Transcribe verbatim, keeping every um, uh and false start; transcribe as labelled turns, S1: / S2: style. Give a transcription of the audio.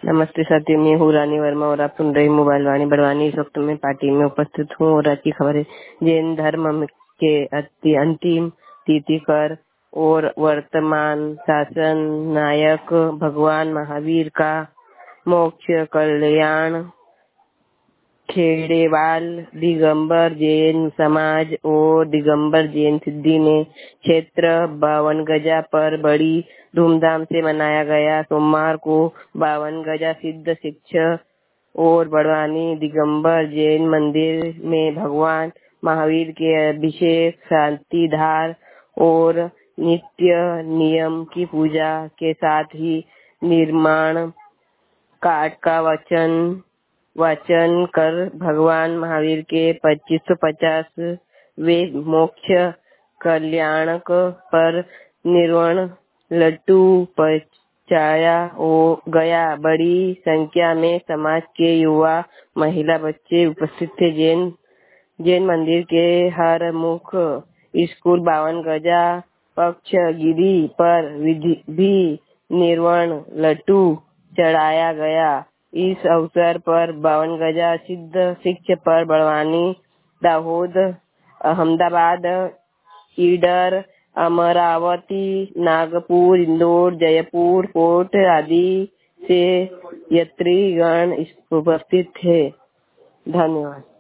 S1: नमस्ते साथियों, मैं हूँ रानी वर्मा और आप सुन रहे मोबाइल वाणी बड़वानी। इस वक्त मैं पार्टी में उपस्थित हूँ और आज की खबरें। जैन धर्म के अति अंतिम तीर्थंकर और वर्तमान शासन नायक भगवान महावीर का मोक्ष कल्याण खेड़ेवाल दिगंबर जैन समाज और दिगंबर जैन सिद्धि ने क्षेत्र बावन गजा पर बड़ी धूमधाम से मनाया गया। सोमवार को बावन गजा सिद्ध शिक्षा और बड़वानी दिगंबर जैन मंदिर में भगवान महावीर के अभिषेक, शांति धार और नित्य नियम की पूजा के साथ ही निर्माण काट का वचन वाचन कर भगवान महावीर के पच्चीस सौ पचास वे मोक्ष कल्याणक पर निर्वाण लड्डू पहुंचाया गया। बड़ी संख्या में समाज के युवा, महिला, बच्चे उपस्थित थे। जैन जैन मंदिर के हर मुख स्कूल बावन गजा पक्षगिरी पर भी निर्वाण लड्डू चढ़ाया गया। इस अवसर पर बावन गजा सिद्ध शिक्षा पर बड़वानी, दाहोद, अहमदाबाद, ईडर, अमरावती, नागपुर, इंदौर, जयपुर, कोट आदि से यात्रीगण उपस्थित थे। धन्यवाद।